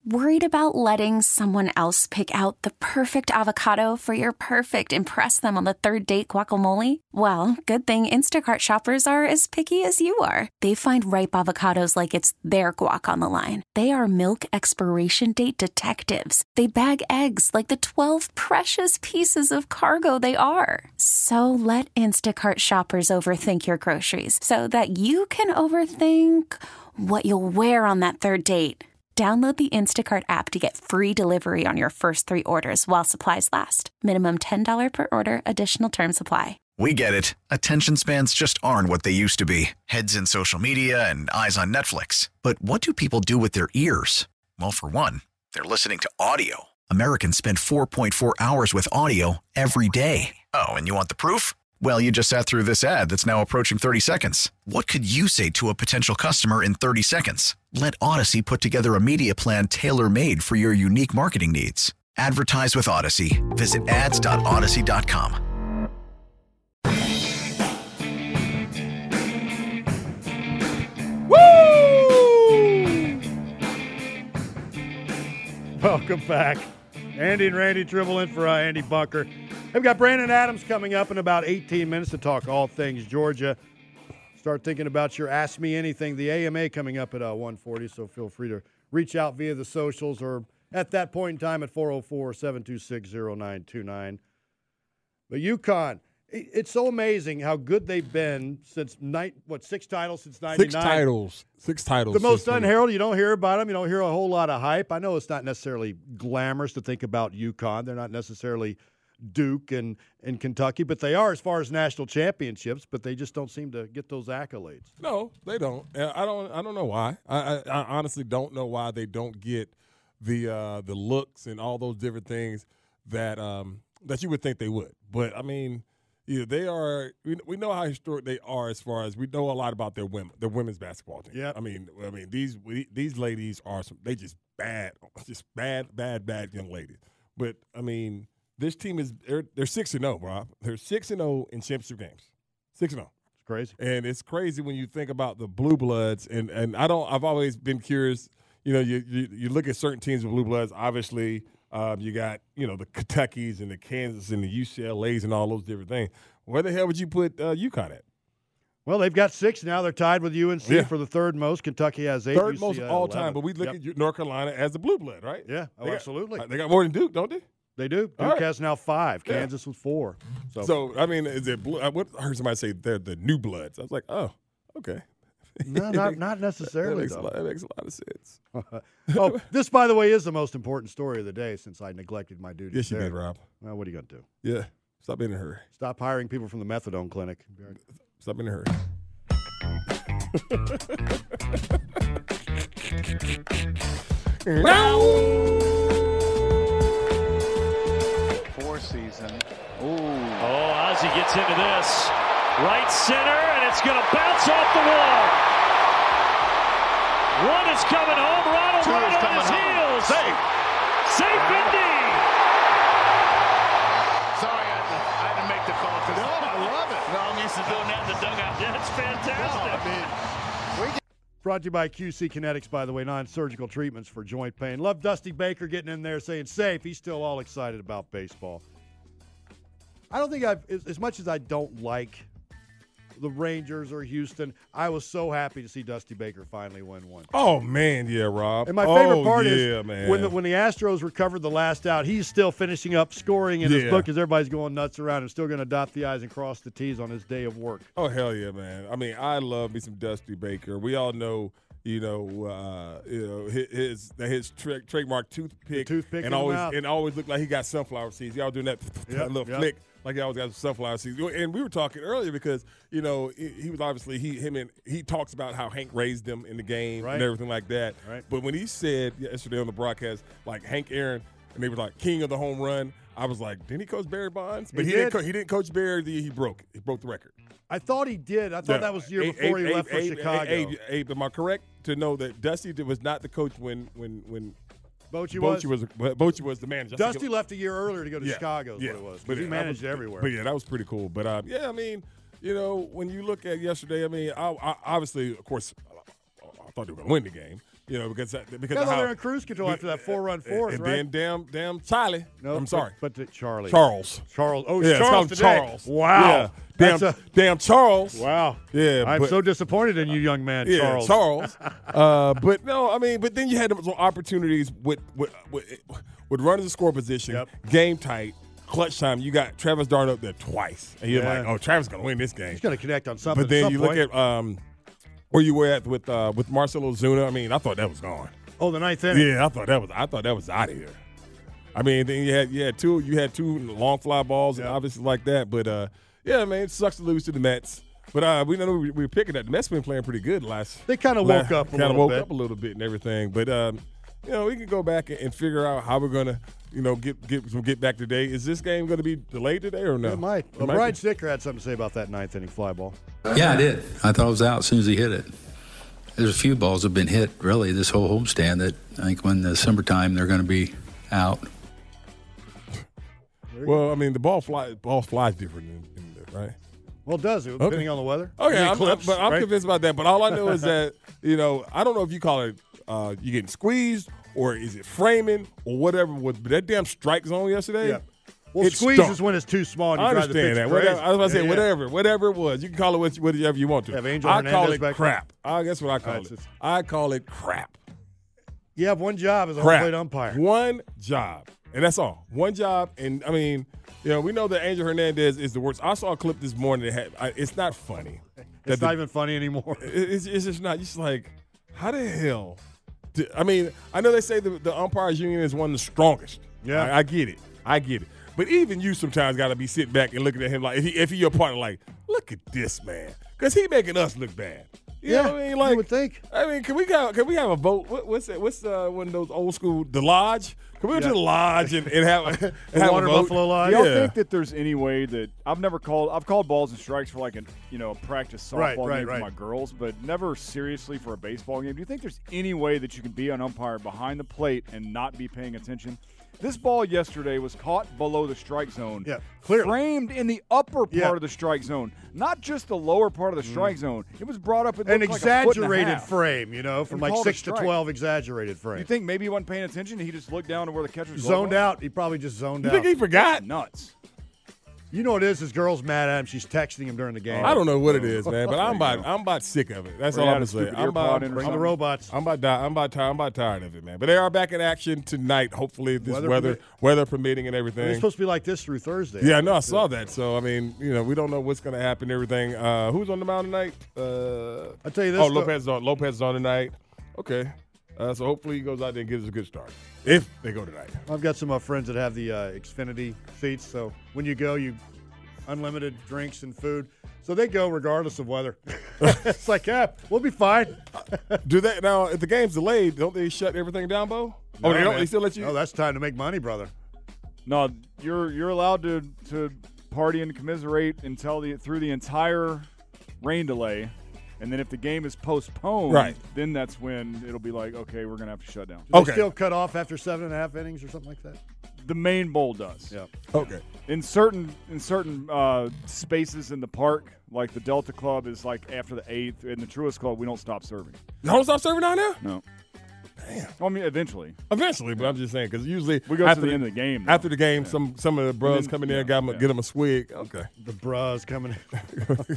Worried about letting someone else pick out the perfect avocado for your perfect impress them on the third date guacamole? Well, good thing Instacart shoppers are as picky as you are. They find ripe avocados like it's their guac on the line. They are milk expiration date detectives. They bag eggs like the 12 precious pieces of cargo they are. So let Instacart shoppers overthink your groceries so that you can overthink what you'll wear on that third date. Download the Instacart app to get free delivery on your first 3 orders while supplies last. Minimum $10 per order. Additional terms apply. We get it. Attention spans just aren't what they used to be. Heads in social media and eyes on Netflix. But what do people do with their ears? Well, for one, they're listening to audio. Americans spend 4.4 hours with audio every day. Oh, and you want the proof? Well, you just sat through this ad that's now approaching 30 seconds. What could you say to a potential customer in 30 seconds? Let Odyssey put together a media plan tailor-made for your unique marketing needs. Advertise with Odyssey. Visit ads.odyssey.com. Woo! Welcome back. Andy and Randy Tribble in for Andy Bunker. We've got Brandon Adams coming up in about 18 minutes to talk all things Georgia. Start thinking about your Ask Me Anything, the AMA coming up at 1:40, so feel free to reach out via the socials or at that point in time at 404-726-0929. But UConn, it's so amazing how good they've been since 6 titles since 99. Six titles. The most unheralded. You don't hear about them. You don't hear a whole lot of hype. I know it's not necessarily glamorous to think about UConn. They're not necessarily Duke and Kentucky, but they are as far as national championships, but they just don't seem to get those accolades. No, they don't. I don't know why. I honestly don't know why they don't get the looks and all those different things that you would think they would. But I mean, yeah, they are. We know how historic they are as far as we know a lot about their women's basketball team. Yeah. I mean these ladies are just bad young ladies. But I mean, this team they're 6-0, Rob. They're 6-0 in championship games. 6-0. It's crazy. And it's crazy when you think about the Blue Bloods. And I've always been curious. You look at certain teams with Blue Bloods. Obviously, you got the Kentuckys and the Kansas and the UCLA's and all those different things. Where the hell would you put UConn at? Well, they've got 6 now. They're tied with UNC for the third most. Kentucky has 8. Third most UCLA all 11. time. But we look at North Carolina as the Blue Blood, right? Yeah, absolutely. They got more than Duke, don't they? They do. Duke has now 5. Kansas was 4. So I mean, is it blue? I heard somebody say they're the new bloods. I was like, oh, okay. No, not necessarily. That makes a lot of sense. This, by the way, is the most important story of the day since I neglected my duties. Yes, you did, Rob. Well, what are you going to do? Yeah. Stop being in a hurry. Stop hiring people from the methadone clinic. Stop being in a hurry. Season. Oh, Ozzie gets into this. Right center, and it's going to bounce off the wall. One is coming home. Ronald right on his heels. Safe indeed. Sorry, I had to make the call. No, I love it. No, I'm used to doing that in the dugout. That's fantastic. Brought to you by QC Kinetics, by the way, non-surgical treatments for joint pain. Love Dusty Baker getting in there saying safe. He's still all excited about baseball. I don't think as much as I don't like the Rangers or Houston, I was so happy to see Dusty Baker finally win one. Oh, man, yeah, Rob. And my favorite part is man. when the Astros recovered the last out, he's still finishing up scoring in his book as everybody's going nuts around and still going to dot the I's and cross the T's on his day of work. Oh, hell yeah, man. I mean, I love me some Dusty Baker. We all know his trademark toothpick and always looked like he got sunflower seeds. Y'all doing that little flick like he always got sunflower seeds. And we were talking earlier because he was obviously he talks about how Hank raised him in the game and everything like that. Right. But when he said yesterday on the broadcast like Hank Aaron and they were like king of the home run, I was like, didn't he coach Barry Bonds? But he didn't coach Barry the year he broke the record. I thought he did. I thought that was the year before he left for Chicago. Am I correct to know that Dusty was not the coach when Bochy was the manager? Dusty left a year earlier to go to Chicago is what it was. But he managed everywhere. But, that was pretty cool. But, I mean, when you look at yesterday, I mean, I obviously, of course, I thought they were going to win the game. because Yeah, of well, how they're in cruise control after that 4-run fourth, and right? then damn Charlie. No, I'm sorry, but Charlie. Charles. Oh, Yeah, Charles it's today. called Charles. Wow. Yeah, damn Charles. Wow. Yeah, I'm so disappointed in you, young man, yeah, Charles. But no, I mean, but then you had some opportunities with runners in score position, game tight, clutch time. You got Travis Darn up there twice, and you're like, oh, Travis is gonna win this game. He's gonna connect on something. But then at some you point. look at where you were at with Marcelo Zuna. I mean, I thought that was gone. Oh, the ninth inning. Yeah, I thought that was out of here. I mean, then you had two long fly balls and obviously like that. But yeah, man, it sucks to lose to the Mets. But we know we were picking that the Mets been playing pretty good last. They kind of woke up a little bit. Up a little bit and everything. But we can go back and figure out how we're gonna get back today. Is this game going to be delayed today or no? It might. Well, Brian Sticker had something to say about that ninth inning fly ball. Yeah, I did. I thought it was out as soon as he hit it. There's a few balls that have been hit, really, this whole homestand that I think when the summertime they're going to be out. Well, I mean, the ball flies different, right? Well, it does. Depending on the weather. Okay, I'm right? convinced about that. But all I know is that, I don't know if you call it you getting squeezed or is it framing or whatever. But that damn strike zone yesterday. Well, squeeze is when it's too small and you drive the pitch that. crazy. I was about to say whatever it was. You can call it whatever you want to. Have Angel I Hernandez call it back crap. Guess what I call it? I call it crap. You have one job as a home plate umpire. One job. And that's all. One job. And, I mean, we know that Angel Hernandez is the worst. I saw a clip this morning that it's not funny. It's not even funny anymore. It's just not. Just like, how the hell? I mean, I know they say the umpires union is one of the strongest. Yeah. I get it. But even you sometimes got to be sitting back and looking at him like, if he your partner, like, look at this man. Because he making us look bad. You know what I mean? Like, you would think. I mean, can we have a vote? What's that? What's one of those old school, the lodge? Can we go to the lodge and have The have Water a vote? Buffalo Lodge? Do y'all think that there's any way that I've called balls and strikes for like a practice softball game for my girls, but never seriously for a baseball game. Do you think there's any way that you can be an umpire behind the plate and not be paying attention? This ball yesterday was caught below the strike zone. Yeah, clearly. Framed in the upper part of the strike zone, not just the lower part of the strike zone. It was brought up an exaggerated like frame, from like 6 to 12 exaggerated frame. You think maybe he wasn't paying attention? He just looked down to where the catcher's zoned out. He probably just zoned out. You think he forgot? That's nuts. You know what it is? His girl's mad at him. She's texting him during the game. I don't know what it is, man, but I'm about sick of it. That's all I'm gonna say. Bring the robots. I'm about tired of it, man. But they are back in action tonight. Hopefully, this weather permitting and everything. It's supposed to be like this through Thursday. Yeah, I saw that. So I mean, we don't know what's going to happen. Everything. Who's on the mound tonight? I'll tell you this. Oh, Lopez is on tonight. Okay. So hopefully he goes out there and gives us a good start. If they go tonight. I've got some friends that have the Xfinity seats. So when you go, you unlimited drinks and food. So they go regardless of weather. It's like, we'll be fine. Do they now? If the game's delayed, don't they shut everything down, Bo? No, they still let you? No, that's time to make money, brother. No, you're allowed to party and commiserate through the entire rain delay. And then if the game is postponed, then that's when it'll be like, okay, we're going to have to shut down. Do they still cut off after 7.5 innings or something like that? The main bowl does. Yeah. Okay. In certain spaces in the park, like the Delta Club is like after the 8th. In the Truist Club, we don't stop serving. You don't stop serving down there? No. Damn. Well, I mean, eventually. But I'm just saying because usually we go to the end of the game. After the game, some of the bros come in there and get them a swig. Okay. The bros coming in.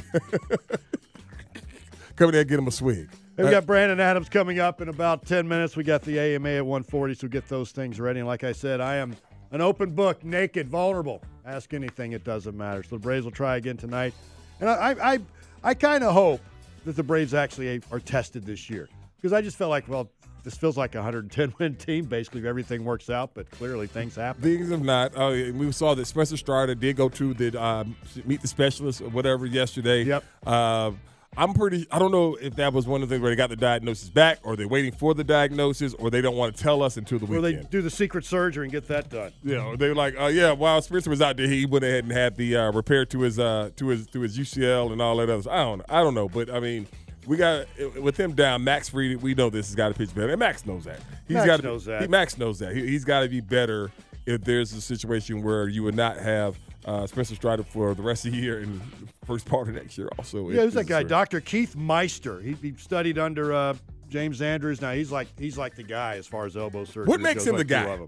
Come in there and get them a swig. Hey, we got Brandon Adams coming up in about 10 minutes. We got the AMA at 1:40, so get those things ready. And like I said, I am an open book, naked, vulnerable. Ask anything, it doesn't matter. So the Braves will try again tonight. And I kind of hope that the Braves actually are tested this year because I just felt like, this feels like a 110-win team, basically, if everything works out, but clearly things happen. Things have not. We saw that Spencer Strider did go to the meet the specialist or whatever yesterday. Yep. I don't know if that was one of the things where they got the diagnosis back or they're waiting for the diagnosis or they don't want to tell us until the weekend. Or they do the secret surgery and get that done. They're like, while Spencer was out there, he went ahead and had the repair to his UCL and all that other stuff. I don't know. But, I mean, we got with him down, Max Fried, we know this has got to pitch better. And Max knows that. Max knows that. He's got to be better if there's a situation where you would not have Spencer Strider for the rest of the year and first part of next year also. Yeah, who's that guy? Dr. Keith Meister. He studied under James Andrews. Now he's like the guy as far as elbow surgery. What makes him the guy?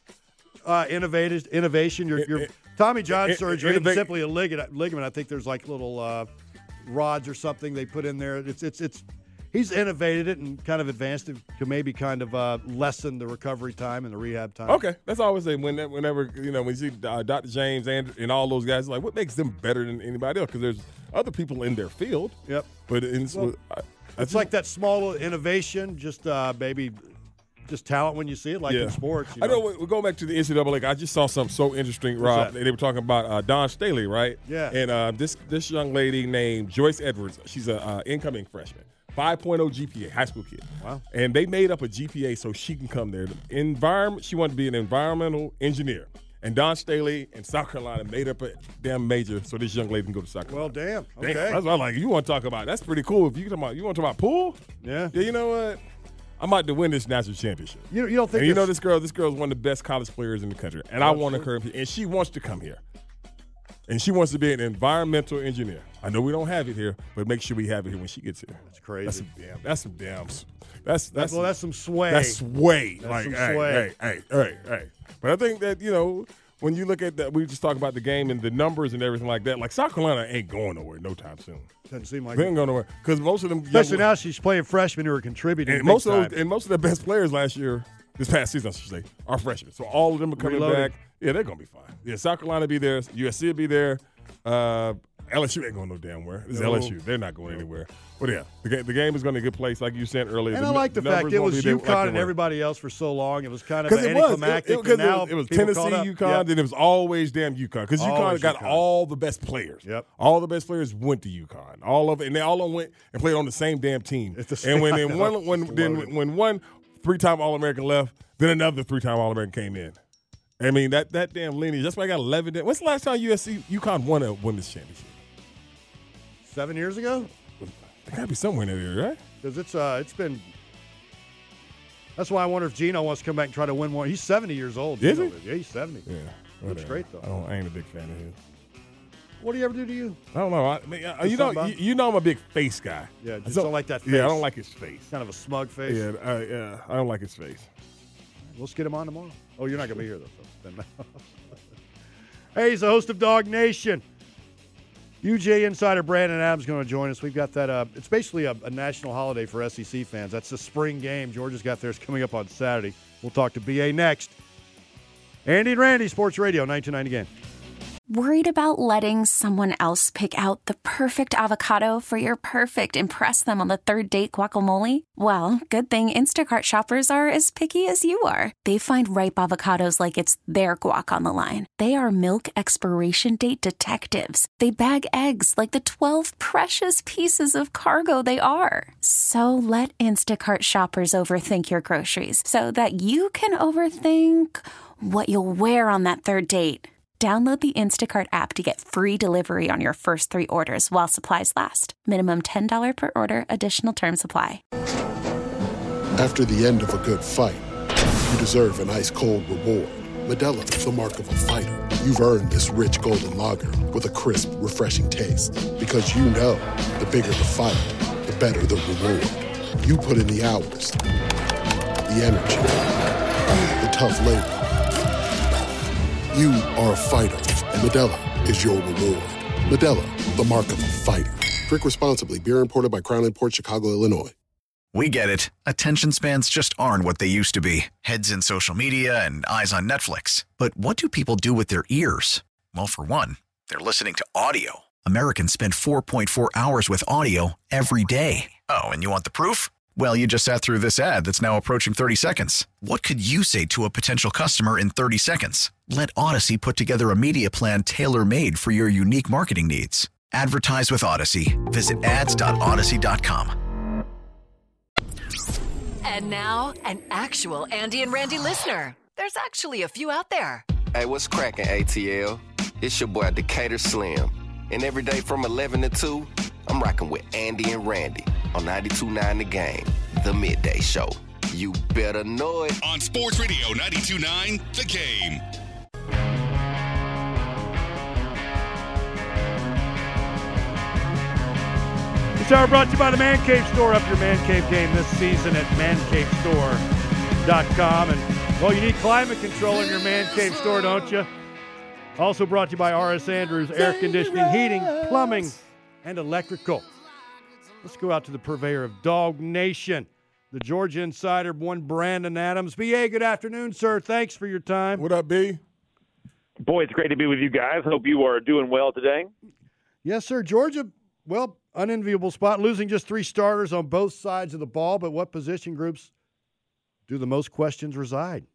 Innovation. Your Tommy John surgery is simply a ligament. I think there's like little rods or something they put in there. He's innovated it and kind of advanced it to maybe kind of lessen the recovery time and the rehab time. Okay, that's always whenever when you see Dr. James and all those guys, like what makes them better than anybody else? Because there's other people in their field. Yep. But it's like that small innovation, just maybe just talent when you see it, like in sports. I know. We'll go back to the NCAA. I just saw something so interesting, Rob. They were talking about Dawn Staley, right? Yeah. And this young lady named Joyce Edwards, she's an incoming freshman. 5.0 GPA, high school kid. Wow. And they made up a GPA so she can come there. She wanted to be an environmental engineer. And Dawn Staley in South Carolina made up a damn major so this young lady can go to South Carolina. Well, damn. Okay. That's what I'm like. You want to talk about? That's pretty cool. If you want to talk about pool? Yeah. Yeah. You know what? I'm about to win this national championship. You don't think? And this girl is one of the best college players in the country, and I want her, and she wants to come here. And she wants to be an environmental engineer. I know we don't have it here, but make sure we have it here when she gets here. That's crazy. That's some some sway. That's sway. That's some sway. Hey. But I think that, when you look at that, we just talk about the game and the numbers and everything like that. Like South Carolina ain't going nowhere no time soon. Doesn't seem like they ain't going nowhere because most of them, especially now, she's playing freshmen who are contributing. And most of the best players this past season, I should say, are freshmen. So all of them are coming back. Yeah, they're gonna be fine. Yeah, South Carolina will be there. USC will be there. LSU ain't going no damn where. This is LSU. They're not going anywhere. But yeah, the game is going to be a good place, like you said earlier. And I like the fact it was UConn and everybody else for so long. It was kind of anticlimactic. Because it was Tennessee, UConn, then it was always damn UConn. Because UConn got all the best players. Yep. All the best players went to UConn. All of it, and they all went and played on the same damn team. And when one 3-time All-American left, then another 3-time All-American came in. I mean, that damn lineage. That's why I got 11. When's the last time UConn won a women's championship? 7 years ago? It got to be somewhere in that area, right? Because it's been. That's why I wonder if Gino wants to come back and try to win more. He's 70 years old. Is he? Yeah, he's 70. Yeah. Looks great, though. I ain't a big fan of his. What do you ever do to you? I don't know. You know I'm a big face guy. Yeah, just don't like that face. Yeah, I don't like his face. Kind of a smug face. Yeah, I don't like his face. Let's get him on tomorrow. Oh, you're not going to be here, though. So. Hey, he's the host of Dog Nation. UJ insider Brandon Adams is going to join us. We've got that. It's basically a national holiday for SEC fans. That's the spring game. Georgia's got theirs coming up on Saturday. We'll talk to BA next. Andy and Randy, Sports Radio, 929 again. Worried about letting someone else pick out the perfect avocado for your perfect impress them on the third date guacamole? Well, good thing Instacart shoppers are as picky as you are. They find ripe avocados like it's their guac on the line. They are milk expiration date detectives. They bag eggs like the 12 precious pieces of cargo they are. So let Instacart shoppers overthink your groceries so that you can overthink what you'll wear on that third date. Download the Instacart app to get free delivery on your first 3 orders while supplies last. Minimum $10 per order. Additional terms apply. After the end of a good fight, you deserve an ice-cold reward. Modelo is the mark of a fighter. You've earned this rich golden lager with a crisp, refreshing taste. Because you know, the bigger the fight, the better the reward. You put in the hours, the energy, the tough labor. You are a fighter, and Modelo is your reward. Modelo, the mark of a fighter. Drink responsibly. Beer imported by Crown Imports, Chicago, Illinois. We get it. Attention spans just aren't what they used to be. Heads in social media and eyes on Netflix. But what do people do with their ears? Well, for one, they're listening to audio. Americans spend 4.4 hours with audio every day. Oh, and you want the proof? Well, you just sat through this ad that's now approaching 30 seconds. What could you say to a potential customer in 30 seconds? Let Odyssey put together a media plan tailor-made for your unique marketing needs. Advertise with Odyssey. Visit ads.odyssey.com. And now, an actual Andy and Randy listener. There's actually a few out there. Hey, what's cracking, ATL? It's your boy, Decatur Slim. And every day from 11 to 2, I'm rocking with Andy and Randy on 92.9 The Game, the midday show. You better know it. On Sports Radio 92.9 The Game. This hour brought to you by the Man Cave Store. Up your Man Cave game this season at mancavestore.com. And, well, you need climate control in your Man Cave Store, don't you? Also brought to you by R.S. Andrews Air Conditioning, Heating, Plumbing, and Electrical. Let's go out to the purveyor of Dog Nation, the Georgia Insider, one Brandon Adams. B.A., good afternoon, sir. Thanks for your time. What up, B? Boy, it's great to be with you guys. Hope you are doing well today. Yes, sir. Georgia, well, unenviable spot, losing just 3 starters on both sides of the ball, but what position groups do the most questions reside?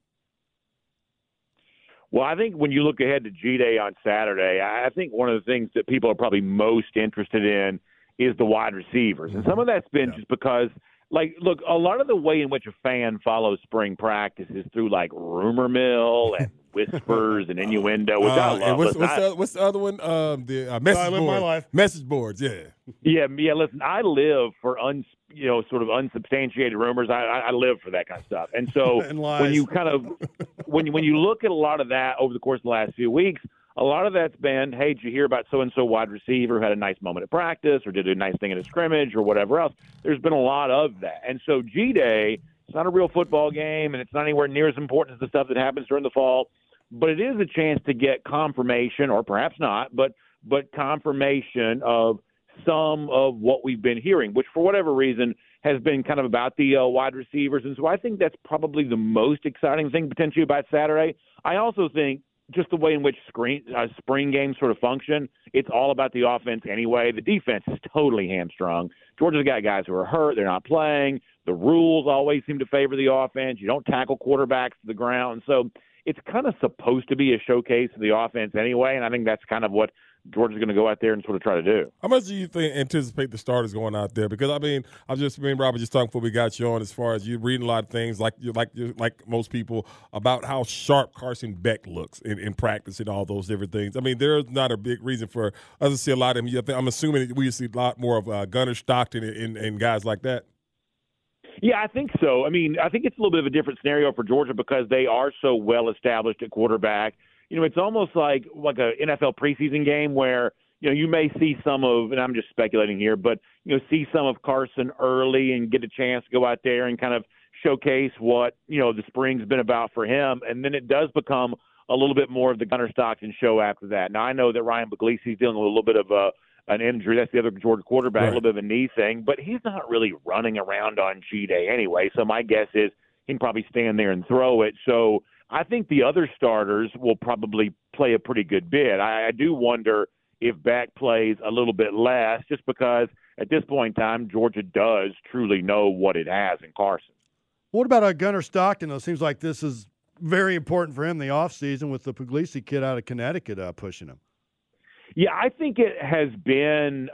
Well, I think when you look ahead to G-Day on Saturday, I think one of the things that people are probably most interested in is the wide receivers. And some of that's been just because, like, look, a lot of the way in which a fan follows spring practice is through, like, rumor mill and whispers and innuendo, which I love. What's the other one? The message board. My life. Message boards, yeah. Yeah. Listen, I live for sort of unsubstantiated rumors. I live for that kind of stuff. And so when you kind of when you look at a lot of that over the course of the last few weeks, a lot of that's been, hey, did you hear about so-and-so wide receiver who had a nice moment at practice or did a nice thing in a scrimmage or whatever else? There's been a lot of that. And so G-Day, it's not a real football game, and it's not anywhere near as important as the stuff that happens during the fall, but it is a chance to get confirmation, or perhaps not, but confirmation of some of what we've been hearing, which for whatever reason has been kind of about the wide receivers. And so I think that's probably the most exciting thing potentially about Saturday. I also think just the way in which spring games sort of function, it's all about the offense anyway. The defense is totally hamstrung. Georgia's got guys who are hurt. They're not playing. The rules always seem to favor the offense. You don't tackle quarterbacks to the ground. So it's kind of supposed to be a showcase of the offense anyway, and I think that's kind of what Georgia's going to go out there and sort of try to do. How much do you anticipate the starters going out there? Because, I mean, Robert just talking before we got you on as far as you reading a lot of things like most people about how sharp Carson Beck looks in practice and all those different things. I mean, there's not a big reason for us to see a lot of them. I'm assuming we see a lot more of Gunnar Stockton and guys like that. Yeah, I think so. I mean, I think it's a little bit of a different scenario for Georgia because they are so well established at quarterback. You know, it's almost like an NFL preseason game where, you may see some of, and I'm just speculating here, but, see some of Carson early and get a chance to go out there and kind of showcase what, the spring's been about for him. And then it does become a little bit more of the Gunnar Stockton show after that. Now, I know that Ryan Puglisi is dealing with a little bit of an injury. That's the other Georgia quarterback, right. A little bit of a knee thing, but he's not really running around on G-Day anyway. So my guess is he can probably stand there and throw it. So I think the other starters will probably play a pretty good bit. I do wonder if Beck plays a little bit less just because at this point in time, Georgia does truly know what it has in Carson. What about Gunnar Stockton, though? It seems like this is very important for him in the offseason with the Puglisi kid out of Connecticut pushing him. Yeah, I think it has been,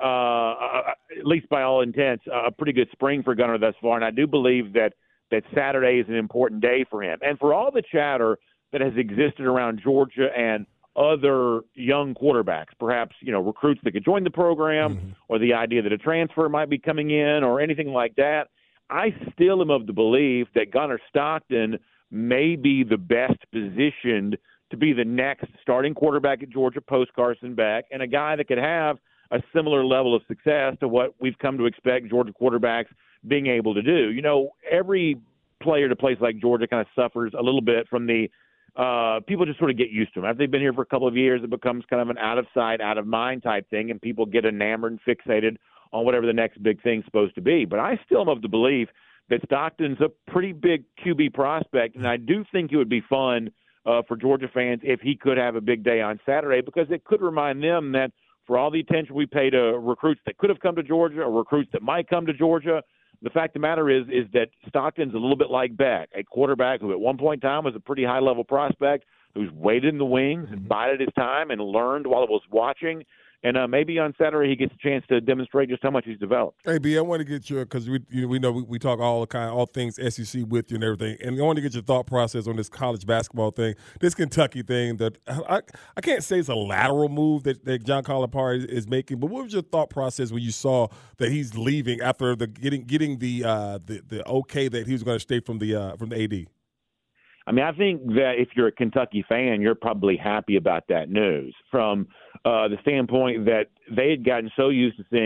at least by all intents, a pretty good spring for Gunnar thus far, and I do believe that Saturday is an important day for him. And for all the chatter that has existed around Georgia and other young quarterbacks, perhaps, recruits that could join the program or the idea that a transfer might be coming in or anything like that, I still am of the belief that Gunnar Stockton may be the best positioned to be the next starting quarterback at Georgia post Carson Beck and a guy that could have a similar level of success to what we've come to expect Georgia quarterbacks being able to do. Every player at a place like Georgia kind of suffers a little bit from the people just sort of get used to them. After they've been here for a couple of years, it becomes kind of an out of sight, out of mind type thing, and people get enamored and fixated on whatever the next big thing's supposed to be. But I still am of the belief that Stockton's a pretty big QB prospect, and I do think it would be fun for Georgia fans if he could have a big day on Saturday because it could remind them that for all the attention we pay to recruits that could have come to Georgia or recruits that might come to Georgia, the fact of the matter is that Stockton's a little bit like Beck, a quarterback who at one point in time was a pretty high-level prospect who's waited in the wings and bided his time and learned while he was watching. And maybe on Saturday he gets a chance to demonstrate just how much he's developed. Hey, B, I want to get your – because we know we talk all things SEC with you and everything, and I want to get your thought process on this college basketball thing, this Kentucky thing that I can't say it's a lateral move that John Calipari is making, but what was your thought process when you saw that he's leaving after getting the okay that he was going to stay from the AD? I mean, I think that if you're a Kentucky fan, you're probably happy about that news from the standpoint that they had gotten so used to seeing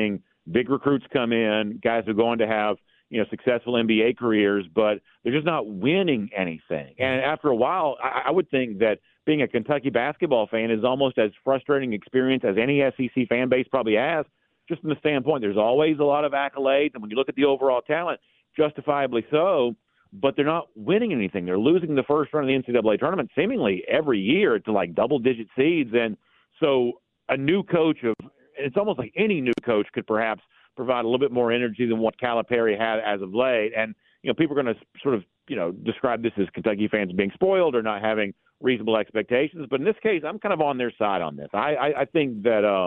big recruits come in, guys who are going to have, successful NBA careers, but they're just not winning anything. And after a while, I would think that being a Kentucky basketball fan is almost as frustrating experience as any SEC fan base probably has, just from the standpoint there's always a lot of accolades, and when you look at the overall talent, justifiably so, but they're not winning anything. They're losing the first round of the NCAA tournament seemingly every year to like double-digit seeds. And so a new coach it's almost like any new coach could perhaps provide a little bit more energy than what Calipari had as of late. And, people are going to sort of, describe this as Kentucky fans being spoiled or not having reasonable expectations. But in this case, I'm kind of on their side on this. I think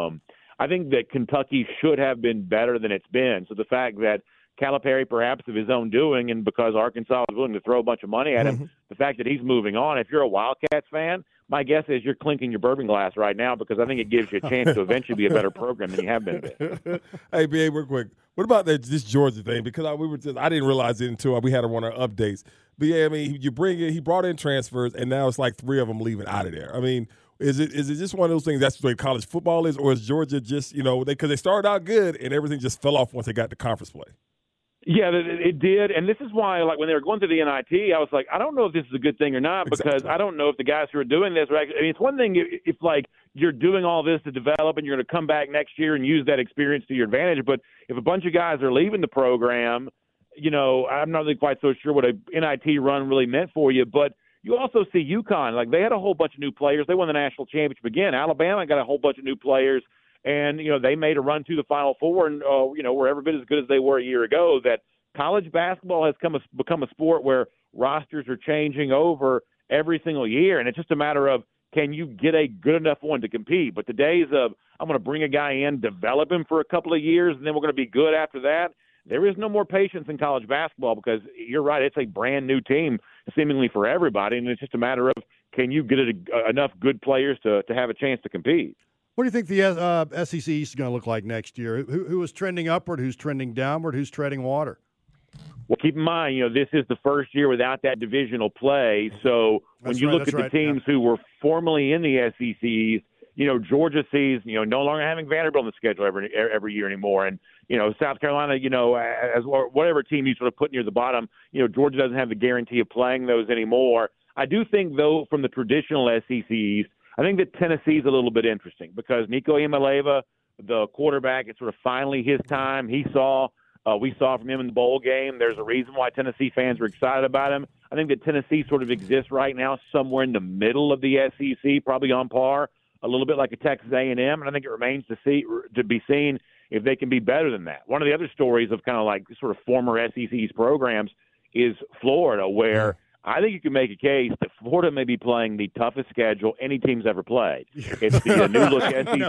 that Kentucky should have been better than it's been. So the fact that Calipari, perhaps of his own doing, and because Arkansas was willing to throw a bunch of money at him, the fact that he's moving on, if you're a Wildcats fan, my guess is you're clinking your bourbon glass right now because I think it gives you a chance to eventually be a better program than you have been. Hey, B.A., real quick. What about this Georgia thing? Because I didn't realize it until we had one of our updates. B.A., I mean, he brought in transfers, and now it's like 3 of them leaving out of there. I mean, is it just one of those things that's the way college football is, or is Georgia just, because they started out good and everything just fell off once they got to conference play? Yeah, it did, and this is why, like, when they were going through the NIT, I was like, I don't know if this is a good thing or not, because I don't know if the guys who are doing this are actually – I mean, it's one thing if, like, you're doing all this to develop and you're going to come back next year and use that experience to your advantage, but if a bunch of guys are leaving the program, I'm not really quite so sure what a NIT run really meant for you, but you also see UConn. Like, they had a whole bunch of new players. They won the national championship again. Alabama got a whole bunch of new players. And, they made a run to the Final Four and, were every bit as good as they were a year ago. That college basketball has become a sport where rosters are changing over every single year. And it's just a matter of, can you get a good enough one to compete? But the days of, I'm going to bring a guy in, develop him for a couple of years, and then we're going to be good after that, there is no more patience in college basketball because you're right, it's a brand new team seemingly for everybody. And it's just a matter of, can you get enough good players to have a chance to compete? What do you think the SEC East is going to look like next year? Who is trending upward? Who's trending downward? Who's treading water? Well, keep in mind, this is the first year without that divisional play. So when you look at the teams who were formerly in the SEC East, Georgia sees, no longer having Vanderbilt on the schedule every year anymore. And, South Carolina, as whatever team you sort of put near the bottom, Georgia doesn't have the guarantee of playing those anymore. I do think, though, from the traditional SEC East, I think that Tennessee's a little bit interesting because Nico Iamaleava, the quarterback, it's sort of finally his time. We saw from him in the bowl game. There's a reason why Tennessee fans are excited about him. I think that Tennessee sort of exists right now somewhere in the middle of the SEC, probably on par, a little bit like a Texas A&M, and I think it remains to be seen if they can be better than that. One of the other stories of kind of like sort of former SEC's programs is Florida, where I think you can make a case that Florida may be playing the toughest schedule any team's ever played. It's the new look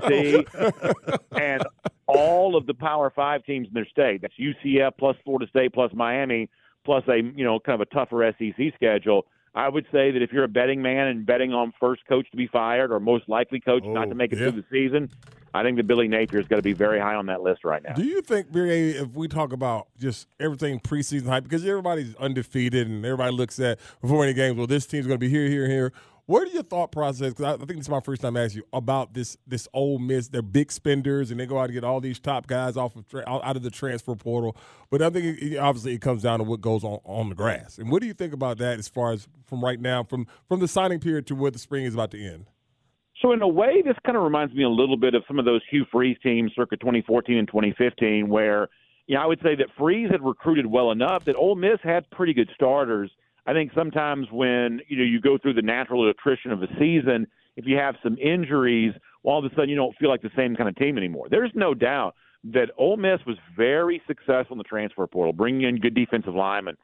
SEC, and all of the Power 5 teams in their state. That's UCF plus Florida State plus Miami plus a kind of a tougher SEC schedule. I would say that if you're a betting man and betting on first coach to be fired or most likely coach not to make it through the season, I think that Billy Napier's got to be very high on that list right now. Do you think, Billy, if we talk about just everything preseason hype, because everybody's undefeated and everybody looks at before any games, well, this team's going to be here, here, here. What are your thought process? Because I think this is my first time asking you about this Ole Miss. They're big spenders, and they go out and get all these top guys out of the transfer portal. But I think obviously it comes down to what goes on the grass. And what do you think about that as far as from right now, from the signing period to where the spring is about to end? So in a way, this kind of reminds me a little bit of some of those Hugh Freeze teams circa 2014 and 2015 where, I would say that Freeze had recruited well enough that Ole Miss had pretty good starters. I think sometimes when, you go through the natural attrition of a season, if you have some injuries, all of a sudden you don't feel like the same kind of team anymore. There's no doubt that Ole Miss was very successful in the transfer portal, bringing in good defensive linemen,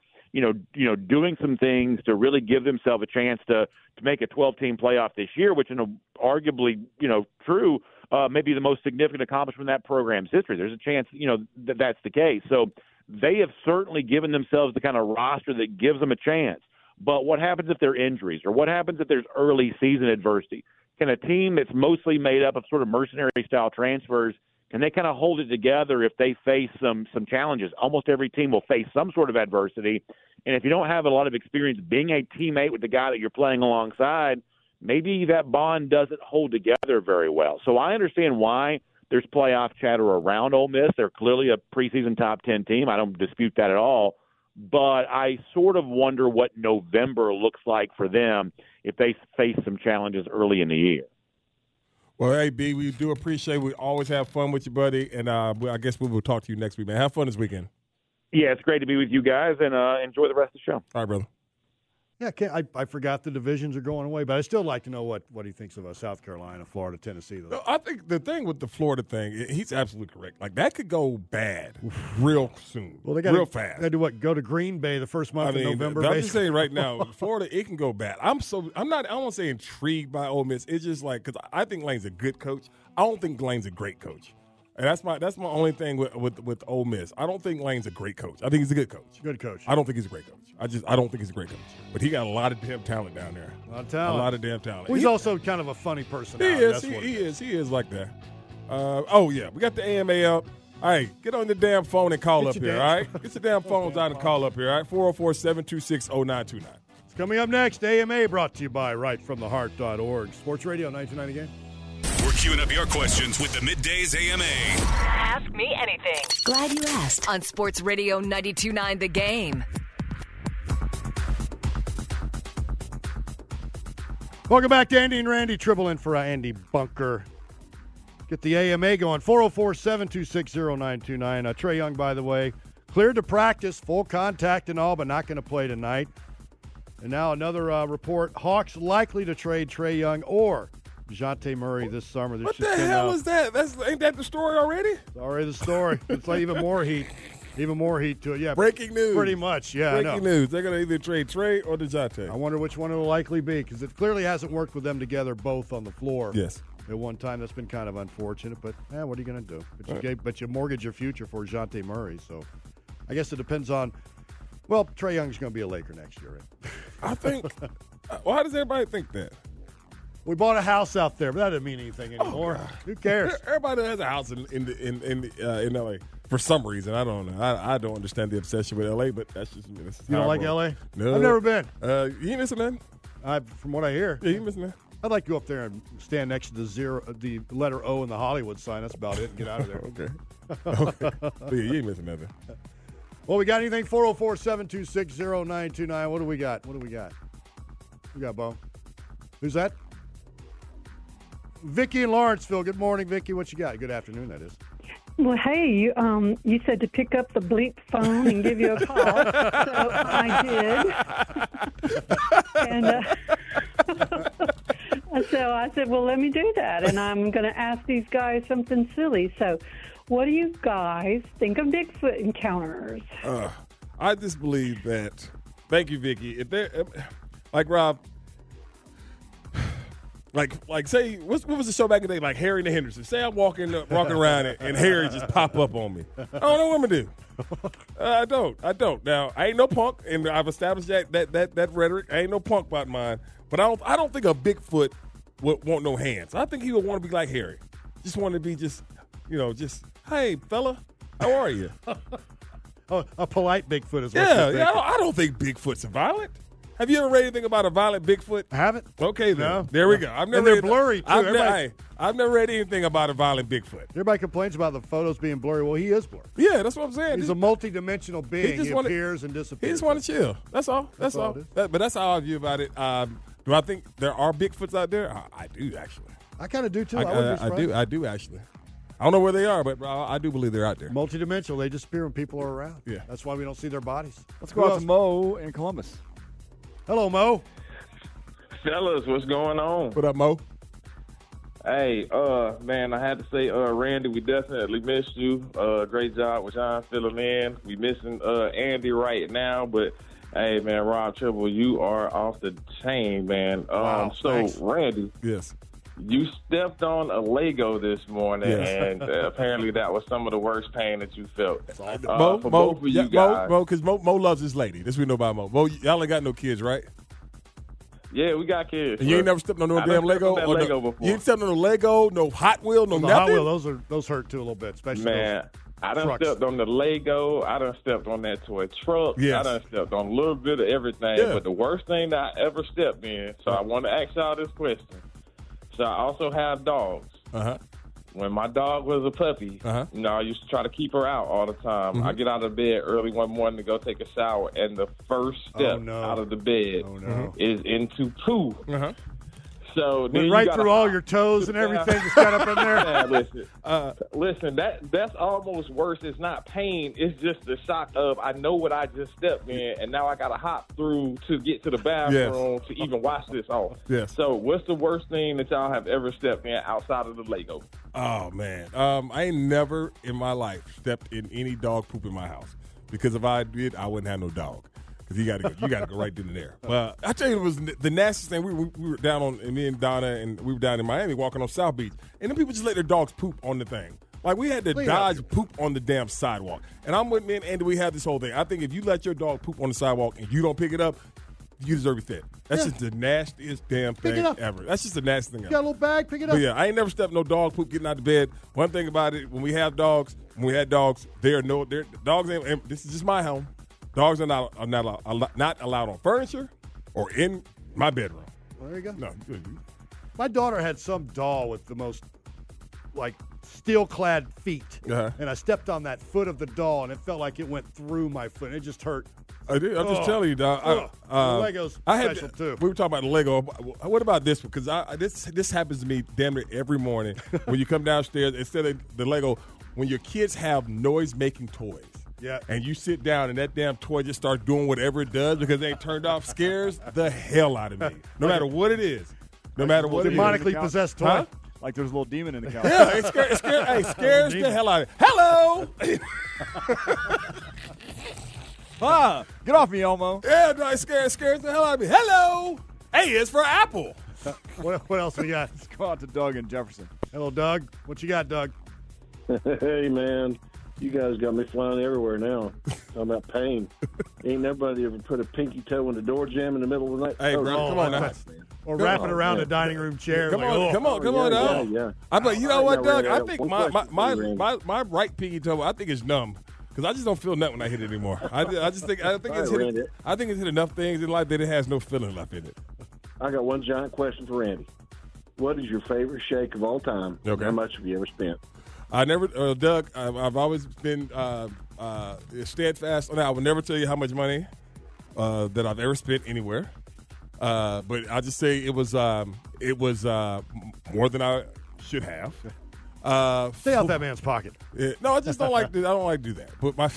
doing some things to really give themselves a chance to make a 12-team playoff this year, which arguably, true, maybe the most significant accomplishment in that program's history. There's a chance, that that's the case. So they have certainly given themselves the kind of roster that gives them a chance. But what happens if there are injuries or what happens if there's early season adversity? Can a team that's mostly made up of sort of mercenary-style transfers, can they kind of hold it together if they face some challenges? Almost every team will face some sort of adversity. And if you don't have a lot of experience being a teammate with the guy that you're playing alongside, maybe that bond doesn't hold together very well. So I understand why there's playoff chatter around Ole Miss. They're clearly a preseason top 10 team. I don't dispute that at all. But I sort of wonder what November looks like for them if they face some challenges early in the year. Well, hey, B, we do appreciate it. We always have fun with you, buddy. And I guess we will talk to you next week, man. Have fun this weekend. Yeah, it's great to be with you guys, and enjoy the rest of the show. All right, brother. Yeah, I forgot the divisions are going away, but I still like to know what he thinks of South Carolina, Florida, Tennessee. Though. I think the thing with the Florida thing, he's absolutely correct. Like, that could go bad real soon, well, real fast. They got to do what? Go to Green Bay the first month of November. I'm just saying right now, Florida, it can go bad. I don't want to say intrigued by Ole Miss. It's just like, because I think Lane's a good coach. I don't think Lane's a great coach. And that's my only thing with Ole Miss. I don't think Lane's a great coach. I think he's a good coach. Good coach. I don't think he's a great coach. I don't think he's a great coach. But he got a lot of damn talent down there. A lot of talent. A lot of damn talent. Well, he's also kind of a funny personality. He is like that. We got the AMA up. All right, get on the damn phone and call up here, all right? Get your damn phones out and call up here, all right? 404-726-0929. It's coming up next, AMA brought to you by rightfromtheheart.org. Sports Radio 1990 game. We're queuing up your questions with the Middays AMA. Ask me anything. Glad you asked. On Sports Radio 92.9 The Game. Welcome back to Andy and Randy. Triple in for Andy Bunker. Get the AMA going. 404-726-0929. Trae Young, by the way, cleared to practice, full contact and all, but not going to play tonight. And now another report. Hawks likely to trade Trae Young or DeJounte Murray this summer. What the hell is that? Ain't that the story already? It's already the story. It's like even more heat to it. Yeah, breaking news. Pretty much, yeah. Breaking news. They're going to either trade Trae or DeJounte. I wonder which one it'll likely be because it clearly hasn't worked with them together both on the floor. Yes. At one time, that's been kind of unfortunate, but what are you going to do? But you mortgage your future for DeJounte Murray, so I guess it depends on. Well, Trae Young's going to be a Laker next year. Right? I think. Why does everybody think that? We bought a house out there, but that doesn't mean anything anymore. Who cares? Everybody has a house in LA for some reason. I don't know. I don't understand the obsession with LA, but that's just me. You don't like LA? No, I've never been. You ain't missing nothing. From what I hear, yeah, you missing nothing. I'd like to go up there and stand next to the letter O in the Hollywood sign. That's about it. And get out of there. Okay. Yeah, you ain't missing nothing. Well, we got anything? 404-726-0929. What do we got? We got, Bo? Who's that? Vicky in Lawrenceville. Good morning, Vicky. What you got? Good afternoon, that is. Well, hey, you said to pick up the bleep phone and give you a call, so I did. And so I said, well, let me do that, and I'm going to ask these guys something silly. So what do you guys think of Bigfoot encounters? I just believe that. Thank you, Vicky. If they're like Rob. Like say, what was the show back in the day? Like Harry and the Hendersons. Say I'm walking around and Harry just pop up on me. I don't know what I'm gonna do. I don't. Now I ain't no punk, and I've established that rhetoric. I ain't no punk about mine. But I don't think a Bigfoot would want no hands. I think he would want to be like Harry. Just want to be just hey fella, how are you? A polite Bigfoot is what yeah. I don't think Bigfoot's violent. Have you ever read anything about a violent Bigfoot? I haven't. Okay, then. No. There we go. And they're blurry, too. I've never read anything about a violent Bigfoot. Everybody complains about the photos being blurry. Well, he is blurry. Yeah, that's what I'm saying. He's a multi-dimensional being. He appears and disappears. He just want to chill. That's all. That's all. But that's how I view about it. Do I think there are Bigfoots out there? I do, actually. I kind of do, too. I do, actually. I don't know where they are, but I do believe they're out there. Multi-dimensional. They disappear when people are around. Yeah. That's why we don't see their bodies. Let's go out to Mo in Columbus. Hello, Mo. Fellas, what's going on? What up, Mo? Hey, man, I had to say, Randy, we definitely missed you. Great job with John filling in. We missing Andy right now, but hey, man, Rob Tribble, you are off the chain, man. Wow, thanks. Randy, yes, you stepped on a Lego this morning, and apparently that was some of the worst pain that you felt. Mo, both of you guys. Because Mo loves his lady. This we know about Mo. Mo, y'all ain't got no kids, right? Yeah, we got kids. And you ain't never stepped on no damn Lego? Lego before. You ain't stepped on no Lego, no Hot Wheel, no nothing? Hot Wheel, those hurt too a little bit, especially man. I done stepped on the Lego. I done stepped on that toy truck. Yes. I done stepped on a little bit of everything. Yeah. But the worst thing that I ever stepped in, so I want to ask y'all this question. So I also have dogs. Uh-huh. when my dog was a puppy, you know, I used to try to keep her out all the time. I get out of bed early one morning to go take a shower, and the first step out of the bed is into poo. So went right through all your toes and everything just got up in there. Man, listen, that's almost worse. It's not pain. It's just the shock of I know what I just stepped in, and now I got to hop through to get to the bathroom to even wash this off. Yes. So what's the worst thing that y'all have ever stepped in outside of the Lego? Oh, man. I ain't never in my life stepped in any dog poop in my house, because if I did, I wouldn't have no dog. Because you got to go right then and there. Well, I tell you, it was the nastiest thing. We were down on, and me and Donna, and we were down in Miami walking on South Beach, and then people just let their dogs poop on the thing. Like, we had to dodge poop on the damn sidewalk. And I'm with me and Andy, we had this whole thing. I think if you let your dog poop on the sidewalk and you don't pick it up, you deserve to be fed. That's just the nastiest damn thing ever. That's just the nastiest thing ever. You got a little bag, pick it up. But yeah, I ain't never stepped no dog poop getting out of bed. One thing about it, when we had dogs, dogs ain't, this is just my home. Dogs are not allowed on furniture or in my bedroom. There you go. No. My daughter had some doll with the most, like, steel-clad feet. And I stepped on that foot of the doll, and it felt like it went through my foot. It just hurt. I'm just telling you, dog. Lego's special, too. We were talking about the Lego. What about this one? Because this happens to me damn near every morning when you come downstairs. Instead of the Lego, when your kids have noise-making toys. Yeah. And you sit down and that damn toy just starts doing whatever it does because it ain't turned off, scares the hell out of me. No matter what it is. No matter what it is. Demonically possessed toy. Huh? Like there's a little demon in the couch. Yeah, it scares the hell out of me. Hello! Get off me, Elmo. Yeah, no, it scares the hell out of me. Hello! Hey, it's for Apple. What else we got? Let's go out to Doug and Jefferson. Hello, Doug. What you got, Doug? Hey, man. You guys got me flying everywhere now. Talking about pain. Ain't nobody ever put a pinky toe in the door jam in the middle of the night. Hey, bro, come on now. Or wrapping around a dining room chair. Come on, Doug. Yeah. But you know what, Doug? I think my right pinky toe, I think it's numb. Because I just don't feel nothing when I hit it anymore. I think it's hit enough things in life that it has no feeling left in it. I got one giant question for Randy. What is your favorite shake of all time? Okay. How much have you ever spent? I never, Doug. I've always been steadfast on that. I will never tell you how much money that I've ever spent anywhere. But I just say it was more than I should have. Stay out that man's pocket. No, I just don't like. I don't like to do that. But my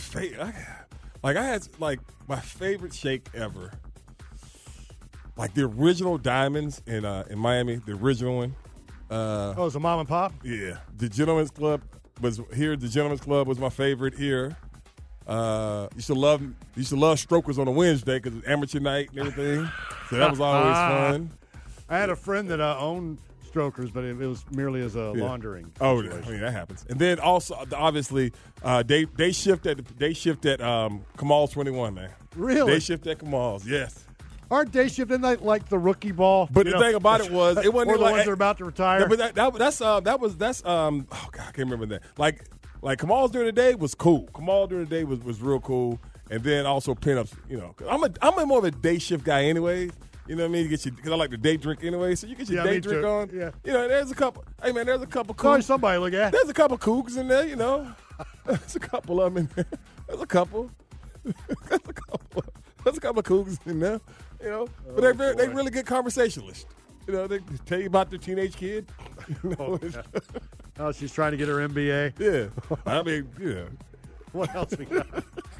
my favorite shake ever, like the original Diamonds in Miami, the original one. It was a mom and pop? Yeah. The Gentleman's Club was here. The Gentleman's Club was my favorite here. Used to love Strokers on a Wednesday because it's amateur night and everything. So that was always fun. I had a friend that owned Strokers, but it was merely as a laundering situation. Oh, I mean, that happens. And then also, obviously, day shift at Kamal's 21, man. Really? Day shift at Kamal's, yes. Aren't day shift, isn't that like the rookie ball? But the thing about it was, it wasn't or the ones that are about to retire. But that's oh God, I can't remember that. Like Kamal's during the day was cool. Kamal during the day was real cool, and then also pinups. You know, I'm more of a day shift guy anyway. You know what I mean? Because I like to day drink anyway. So you get your day drink on. Yeah. You know, there's a couple. Hey man, there's a couple. Sorry, somebody look at. There's a couple cougs in there. You know, there's a couple of them in there. There's a couple. There's a couple of cougs in there. You know, but they really good conversationalists. You know, they tell you about their teenage kid. You know, oh, she's trying to get her MBA. Yeah, I mean, yeah. What else we got?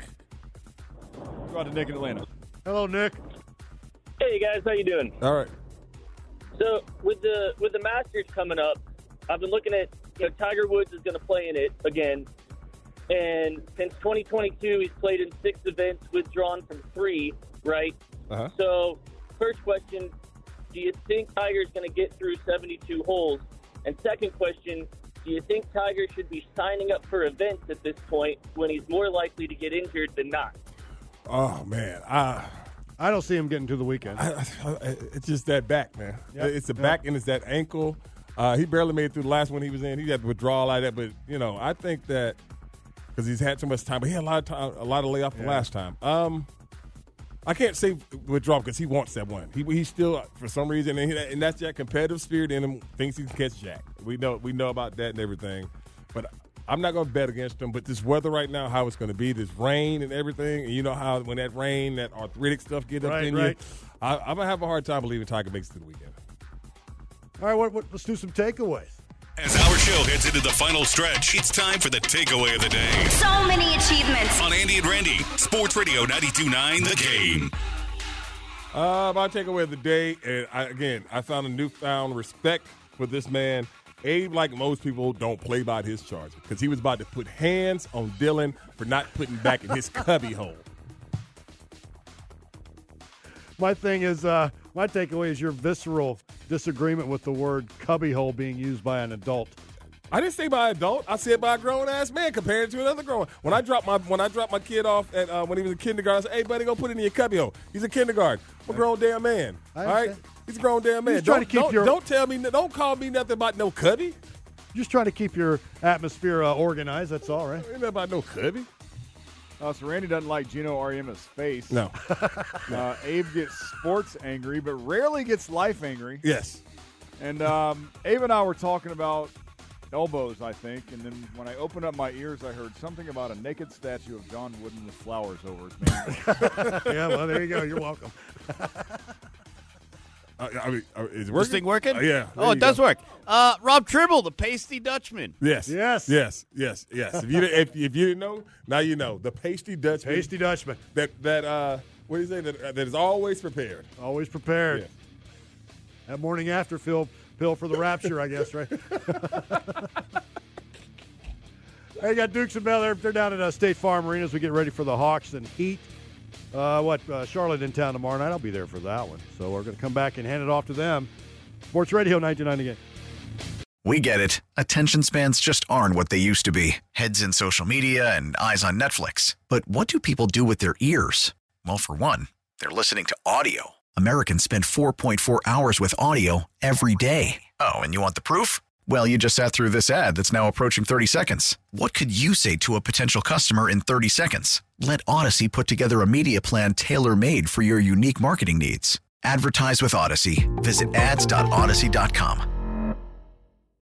Go out to Nick in Atlanta. Hello, Nick. Hey guys, how you doing? All right. So with the Masters coming up, I've been looking at Tiger Woods is going to play in it again, and since 2022 he's played in 6 events, withdrawn from 3. Right. Uh-huh. So, first question, do you think Tiger's going to get through 72 holes? And second question, do you think Tiger should be signing up for events at this point when he's more likely to get injured than not? Oh, man. I don't see him getting to the weekend. It's just that back, man. Yep. It's the back and it's that ankle. He barely made it through the last one he was in. He had to withdraw like that. But, I think that because he's had too much time. But he had a lot of layoff the last time. I can't say withdraw because he wants that one. He still, for some reason, and that's that competitive spirit in him, thinks he can catch Jack. We know about that and everything. But I'm not going to bet against him. But this weather right now, how it's going to be, this rain and everything, and you know how when that rain, that arthritic stuff gets up in you, I'm going to have a hard time believing Tiger makes it to the weekend. All right, let's do some takeaways. As our show heads into the final stretch, it's time for the takeaway of the day. So many achievements. On Andy and Randy, Sports Radio 92.9 The Game. My takeaway of the day, and I found a newfound respect for this man. Abe, like most people, don't play by his charge because he was about to put hands on Dylan for not putting back in his cubby hole. My thing is, my takeaway is your visceral disagreement with the word cubbyhole being used by an adult. I didn't say by adult. I said by a grown ass man compared to another grown. When I dropped my kid off at when he was in kindergarten, I said, "Hey, buddy, go put it in your cubbyhole." He's in kindergarten. I'm a grown damn man. All right, he's a grown damn man. Don't call me nothing about no cubby. Just trying to keep your atmosphere organized. That's all, right? Ain't nothing about no cubby. So Randy doesn't like Gino Ariema's face. No. Abe gets sports angry, but rarely gets life angry. Yes. And Abe and I were talking about elbows, I think, and then when I opened up my ears, I heard something about a naked statue of John Wooden with flowers over his man. Yeah, well, there you go. You're welcome. Is this thing working? Yeah. Oh, it does work. Rob Tribble, the pasty Dutchman. Yes. If you didn't know, now you know. The pasty Dutchman. Pasty Dutchman. That what do you say? That is always prepared. Always prepared. Yeah. That morning after pill for the rapture, I guess, right? Hey, you got Dukes and Bel. They're down at State Farm Arena as we get ready for the Hawks and Heat. Charlotte in town tomorrow night. I'll be there for that one. So we're going to come back and hand it off to them. Sports Radio 92.9 The Game. We get it. Attention spans just aren't what they used to be. Heads in social media and eyes on Netflix. But what do people do with their ears? Well, for one, they're listening to audio. Americans spend 4.4 hours with audio every day. Oh, and you want the proof? Well, you just sat through this ad that's now approaching 30 seconds. What could you say to a potential customer in 30 seconds? Let Odyssey put together a media plan tailor-made for your unique marketing needs. Advertise with Odyssey. Visit ads.odyssey.com.